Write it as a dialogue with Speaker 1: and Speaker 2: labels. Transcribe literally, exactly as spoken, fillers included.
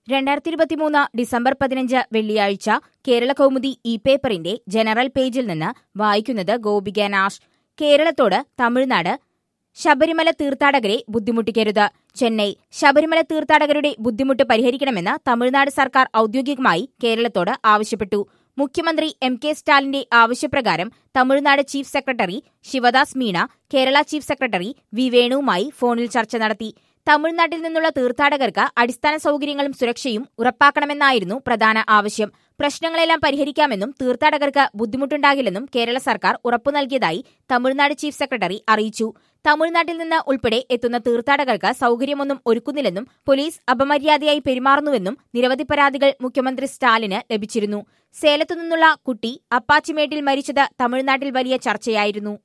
Speaker 1: രണ്ടായിരത്തി ഇരുപത്തിമൂന്ന് ഡിസംബർ പതിനഞ്ച് വെള്ളിയാഴ്ച കേരള കൗമുദി ഇ പേപ്പറിന്റെ ജനറൽ പേജിൽ നിന്ന് വായിക്കുന്നത് ഗോപിക നാഷ്. കേരളത്തോട് തമിഴ്നാട് ശബരിമല തീർത്ഥാടകരെ ബുദ്ധിമുട്ടിക്കരുത്. ചെന്നൈ. ശബരിമല തീർത്ഥാടകരുടെ ബുദ്ധിമുട്ട് പരിഹരിക്കണമെന്ന് തമിഴ്നാട് സർക്കാർ ഔദ്യോഗികമായി കേരളത്തോട് ആവശ്യപ്പെട്ടു. മുഖ്യമന്ത്രി എം കെ സ്റ്റാലിന്റെ ആവശ്യപ്രകാരം Tamil Nadu chief secretary Sivadas Meena Kerala chief secretary V വേണുവുമായി ഫോണിൽ ചർച്ച നടത്തി. തമിഴ്നാട്ടിൽ നിന്നുള്ള തീർത്ഥാടകർക്ക് അടിസ്ഥാന സൗകര്യങ്ങളും സുരക്ഷയും ഉറപ്പാക്കണമെന്നായിരുന്നു പ്രധാന ആവശ്യം. പ്രശ്നങ്ങളെല്ലാം പരിഹരിക്കാമെന്നും തീർത്ഥാടകർക്ക് ബുദ്ധിമുട്ടുണ്ടാകില്ലെന്നും കേരള സർക്കാർ ഉറപ്പു നൽകിയതായി തമിഴ്നാട് ചീഫ് സെക്രട്ടറി അറിയിച്ചു. തമിഴ്നാട്ടിൽ നിന്ന് ഉൾപ്പെടെ എത്തുന്ന തീർത്ഥാടകർക്ക് സൗകര്യമൊന്നും ഒരുക്കുന്നില്ലെന്നും പോലീസ് അപമര്യാദയായി പെരുമാറുന്നുവെന്നും നിരവധി പരാതികൾ മുഖ്യമന്ത്രി സ്റ്റാലിന് ലഭിച്ചിരുന്നു. സേലത്തുനിന്നുള്ള കുട്ടി അപ്പാച്ചിമേട്ടിൽ മരിച്ചത് തമിഴ്നാട്ടിൽ വലിയ ചർച്ചയായിരുന്നു.